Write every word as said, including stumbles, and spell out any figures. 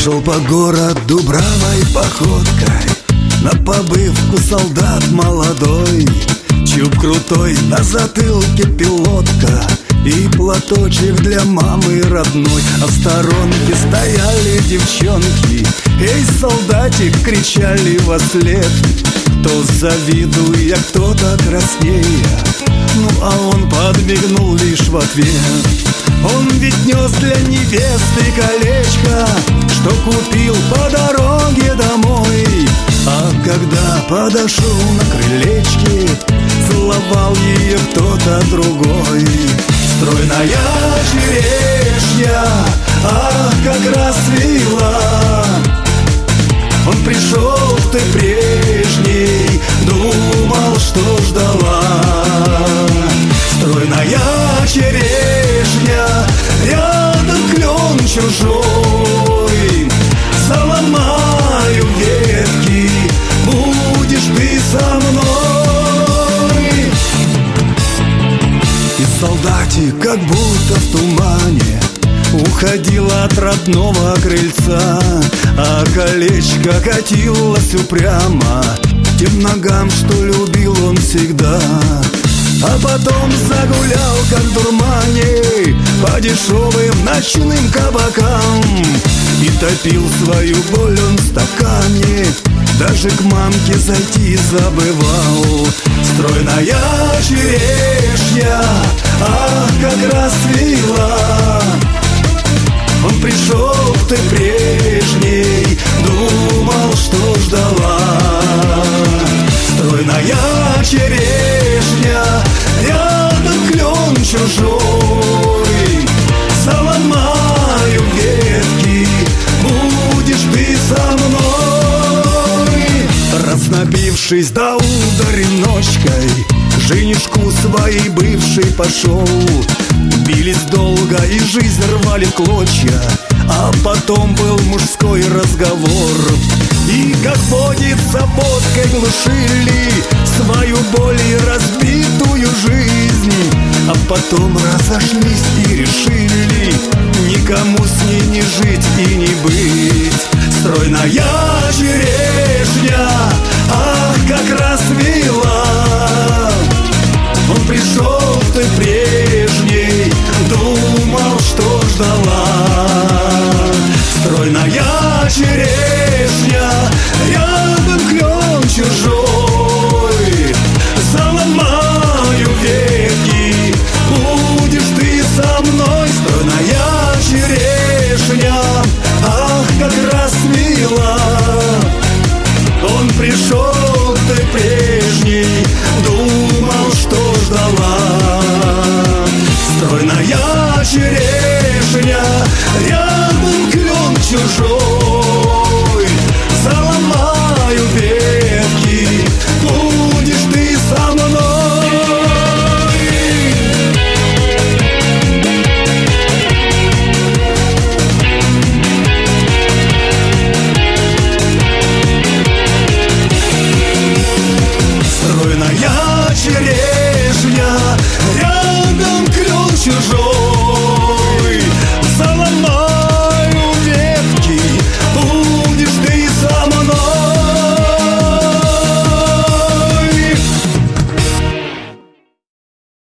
Шел по городу бравой походкой, на побывку солдат молодой. Чуб крутой, на затылке пилотка и платочек для мамы родной. А в сторонке стояли девчонки: «Эй, солдатик!» — кричали вослед. Кто завидуя, кто-то краснея, ну а он подмигнул лишь в ответ. Он ведь нес для невесты колечко, что купил по дороге домой. А когда подошел на крылечке, целовал ее кто-то другой. Стройная черешня, ах, как расцвела. Он пришел, ты прежний, думал, что ждала. Стройная черешня, рядом клен чужой. Заломаю ветки, будешь ты со мной. И солдатик, как будто в тумане, уходил от родного крыльца, а колечко катилось упрямо тем ногам, что любил он всегда. А потом загулял, как в дурмане, по дешевым ночным кабакам, и топил свою боль он в стакане, даже к мамке зайти забывал. Стройная черешня, ах, как расцвела. Он пришел, ты прежний, думал, что ждала. Стройная черешня, рядом клен чужой. Заломаю ветки, будешь ты со мной. Раз напившись до удари ночкой, женишку своей бывшей пошел. Бились долго и жизнь рвали в клочья, а потом был мужской разговор. И, как водится, водкой глушили свою боль и разбитую жизнь. А потом разошлись и решили никому с ней не жить и не быть. Стройная черешня, ах, как расцвела. Он пришел, ты прежний, думал, что ждала. Стройная черешня, рядом клен чужой. Заломаю ветки, будешь ты со мной. Стройная черешня, ах, как расцвела. Он пришел, ты прежний, думал, что ждала. Стройная черешня, рядом клен чужой.